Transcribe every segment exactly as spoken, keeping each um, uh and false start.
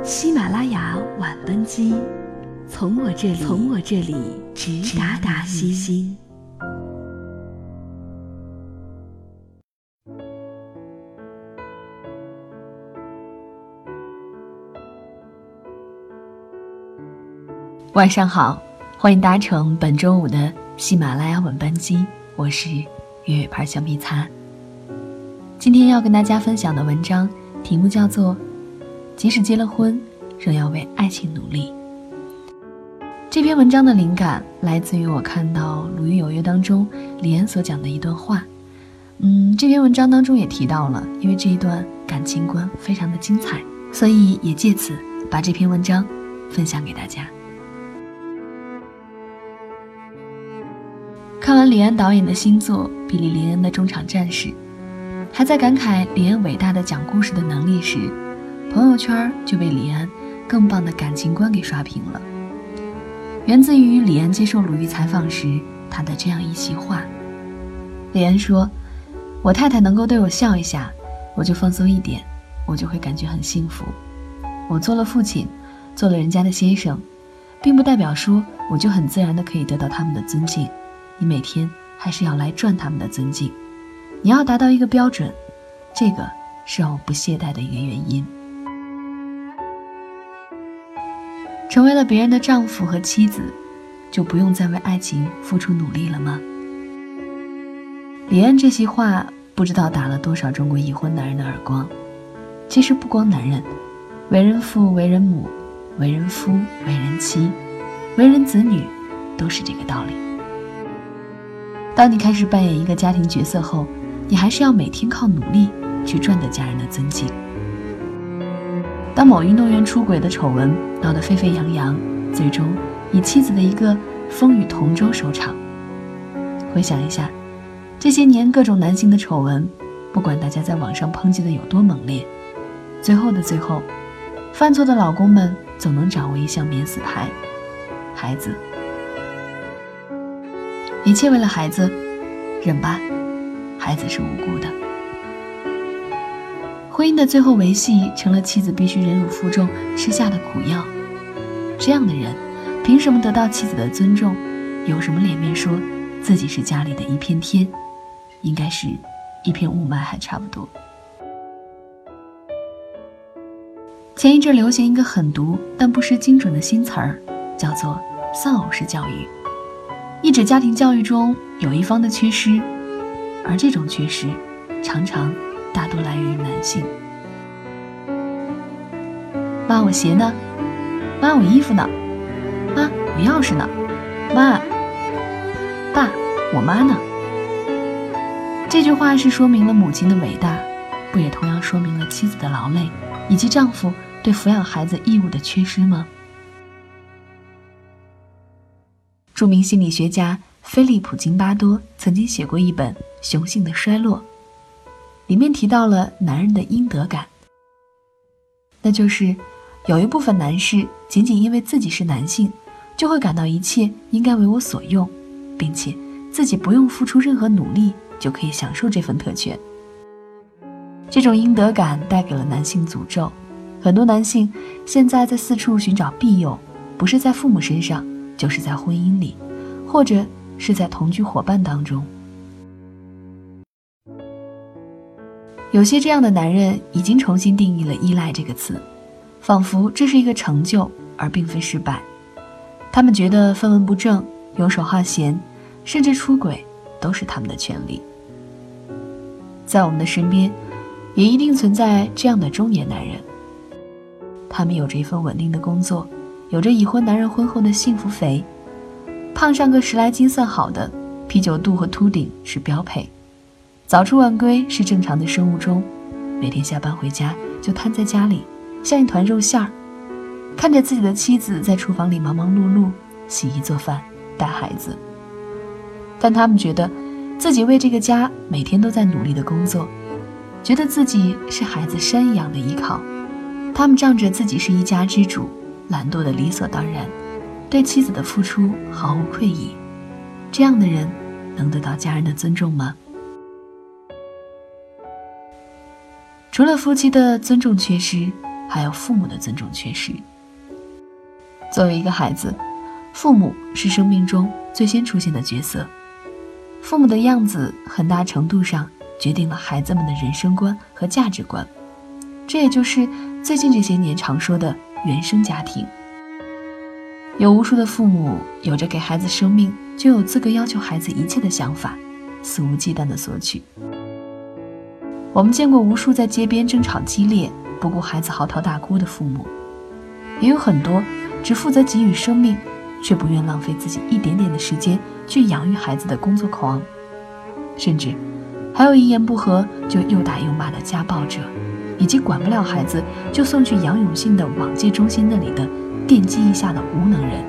喜马拉雅晚班机，从我这里，从我这里直达达西心。晚上好，欢迎搭乘本周五的喜马拉雅晚班机，我是月月牌橡皮擦。今天要跟大家分享的文章题目叫做即使结了婚，仍要为爱情努力。这篇文章的灵感来自于我看到《鲁豫有约》当中李安所讲的一段话。嗯，这篇文章当中也提到了，因为这一段感情观非常的精彩，所以也借此把这篇文章分享给大家。看完李安导演的新作《比利林恩的中场战士》，还在感慨李安伟大的讲故事的能力时，朋友圈就被李安更棒的感情观给刷屏了。源自于李安接受鲁豫采访时他的这样一席话。李安说，我太太能够对我笑一下，我就放松一点，我就会感觉很幸福。我做了父亲，做了人家的先生，并不代表说我就很自然的可以得到他们的尊敬，你每天还是要来赚他们的尊敬，你要达到一个标准，这个是让我不懈怠的一个原因。成为了别人的丈夫和妻子，就不用再为爱情付出努力了吗？李安这席话不知道打了多少中国已婚男人的耳光。其实不光男人，为人父、为人母、为人夫、为人妻、为人子女，都是这个道理。当你开始扮演一个家庭角色后，你还是要每天靠努力去赚得家人的尊敬。当某运动员出轨的丑闻闹得沸沸扬扬，最终以妻子的一个风雨同舟收场。回想一下，这些年各种男性的丑闻，不管大家在网上抨击的有多猛烈，最后的最后，犯错的老公们总能掌握一项免死牌：孩子。一切为了孩子，忍吧，孩子是无辜的。婚姻的最后维系成了妻子必须忍辱负重吃下的苦药。这样的人凭什么得到妻子的尊重？有什么脸面说自己是家里的一片天？应该是一片雾霾还差不多。前一阵流行一个狠毒但不失精准的新词儿，叫做丧偶式教育，意指家庭教育中有一方的缺失，而这种缺失常常大多来源于男性。妈，我鞋呢？妈，我衣服呢？妈，我钥匙呢？妈，爸，我妈呢？这句话是说明了母亲的伟大，不也同样说明了妻子的劳累，以及丈夫对抚养孩子义务的缺失吗？著名心理学家菲利普·金巴多曾经写过一本《雄性的衰落》，里面提到了男人的应得感，那就是有一部分男士仅仅因为自己是男性，就会感到一切应该为我所用，并且自己不用付出任何努力就可以享受这份特权。这种应得感带给了男性诅咒，很多男性现在在四处寻找庇佑，不是在父母身上，就是在婚姻里，或者是在同居伙伴当中。有些这样的男人已经重新定义了依赖这个词，仿佛这是一个成就而并非失败。他们觉得分文不正、游手好闲，甚至出轨都是他们的权利。在我们的身边也一定存在这样的中年男人，他们有着一份稳定的工作，有着已婚男人婚后的幸福肥，胖上个十来斤算好的，啤酒肚和秃顶是标配，早出晚归是正常的生物钟，每天下班回家就瘫在家里，像一团肉馅儿，看着自己的妻子在厨房里忙忙碌碌，洗衣做饭，带孩子。但他们觉得自己为这个家每天都在努力的工作，觉得自己是孩子山一样的依靠，他们仗着自己是一家之主，懒惰的理所当然，对妻子的付出毫无愧意。这样的人能得到家人的尊重吗？除了夫妻的尊重缺失， 还有父母的尊重缺失。作为一个孩子，父母是生命中最先出现的角色，父母的样子很大程度上决定了孩子们的人生观和价值观，这也就是最近这些年常说的原生家庭。有无数的父母有着给孩子生命就有资格要求孩子一切的想法，肆无忌惮地索取。我们见过无数在街边争吵激烈，不顾孩子嚎啕大哭的父母，也有很多只负责给予生命，却不愿浪费自己一点点的时间去养育孩子的工作狂，甚至还有一言不合就又打又骂的家暴者，以及管不了孩子就送去杨永信的网戒中心那里的电击一下的无能人。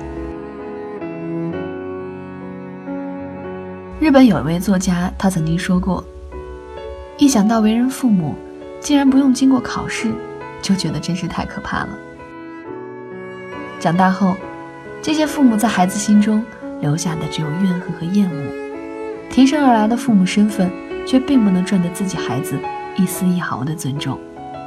日本有一位作家，他曾经说过，一想到为人父母竟然不用经过考试，就觉得真是太可怕了。长大后，这些父母在孩子心中留下的只有怨恨和厌恶，提升而来的父母身份却并不能赚得自己孩子一丝一毫的尊重。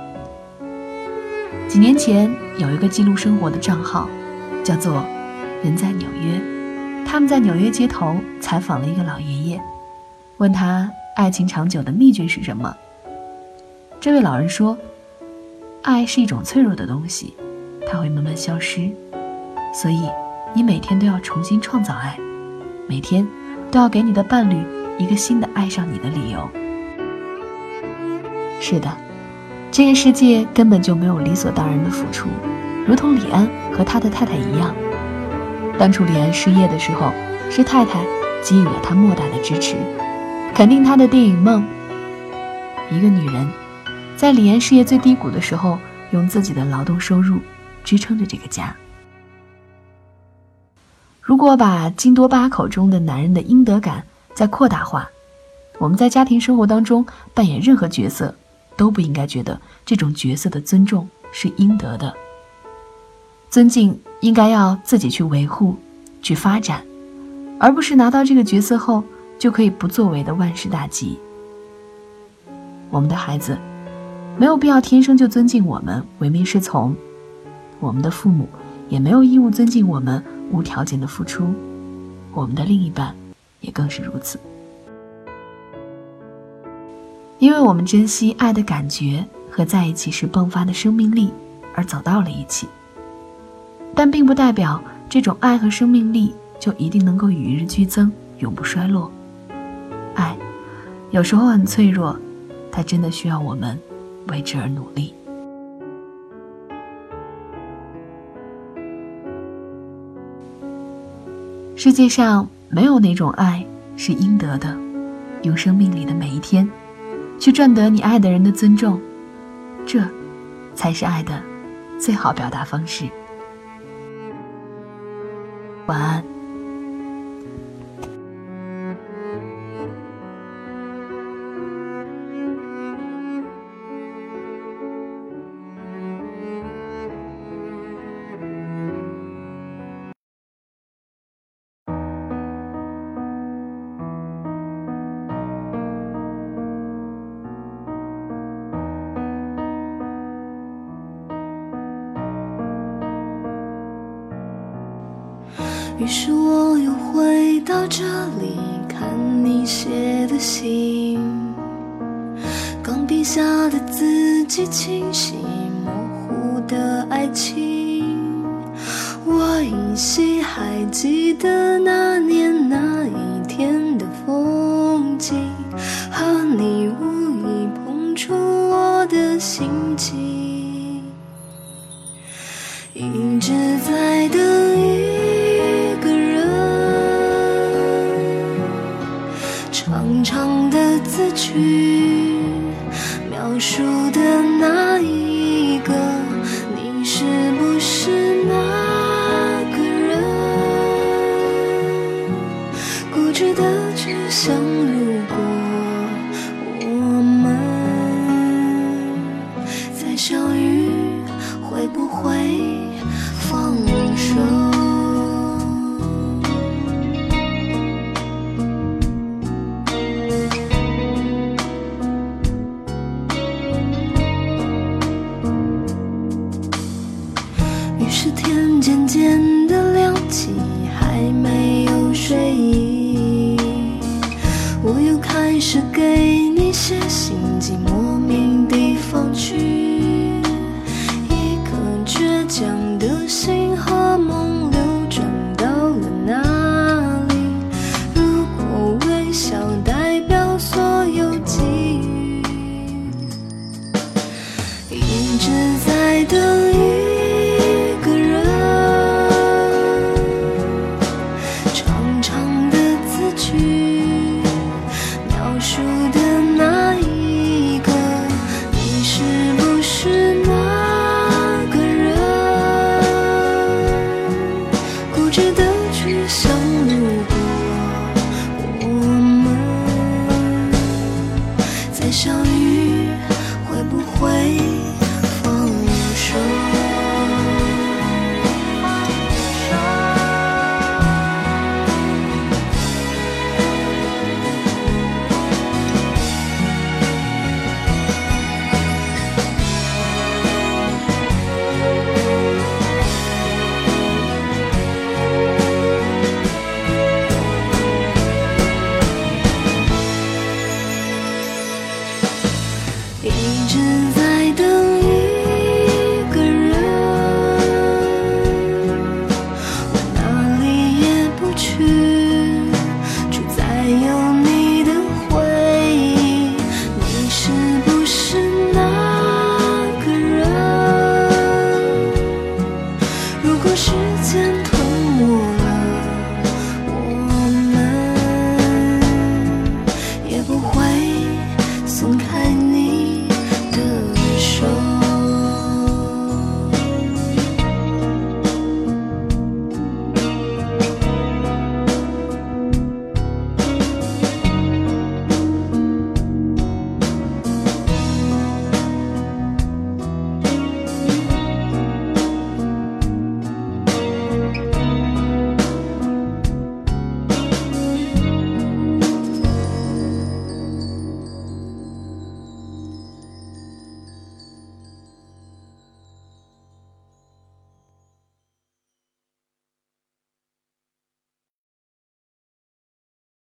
几年前有一个记录生活的账号，叫做人在纽约，他们在纽约街头采访了一个老爷爷，问他爱情长久的秘诀是什么。这位老人说，爱是一种脆弱的东西，它会慢慢消失，所以你每天都要重新创造爱，每天都要给你的伴侣一个新的爱上你的理由。是的，这个世界根本就没有理所当然的付出，如同李安和他的太太一样。当初李安失业的时候，是太太给予了他莫大的支持，肯定他的电影梦。一个女人在李安事业最低谷的时候，用自己的劳动收入支撑着这个家。如果把金多巴口中的男人的应得感再扩大化，我们在家庭生活当中扮演任何角色，都不应该觉得这种角色的尊重是应得的。尊敬应该要自己去维护，去发展，而不是拿到这个角色后就可以不作为的万事大吉。我们的孩子没有必要天生就尊敬我们，唯命是从，我们的父母也没有义务尊敬我们，无条件的付出，我们的另一半也更是如此。因为我们珍惜爱的感觉和在一起时迸发的生命力而走到了一起，但并不代表这种爱和生命力就一定能够与日俱增，永不衰落。爱有时候很脆弱，它真的需要我们为之而努力。世界上没有哪种爱是应得的，用生命里的每一天去赚得你爱的人的尊重，这才是爱的最好表达方式。晚安。 于是我又回到这里，看你写的信，钢笔下的字迹清晰，模糊的爱情。我依稀还记得那年那一天的风景，和你无意碰触我的心情，一直在等一个人，长长的字句描述的那一个，你是不是那个人？固执的只想如果我们再相遇，会不会放手？ 天渐渐的亮起，还没有睡意，我又开始给你写信，寄莫名地方去，一颗倔强的心和梦流转到了哪里？如果微笑代表所有际遇，一直在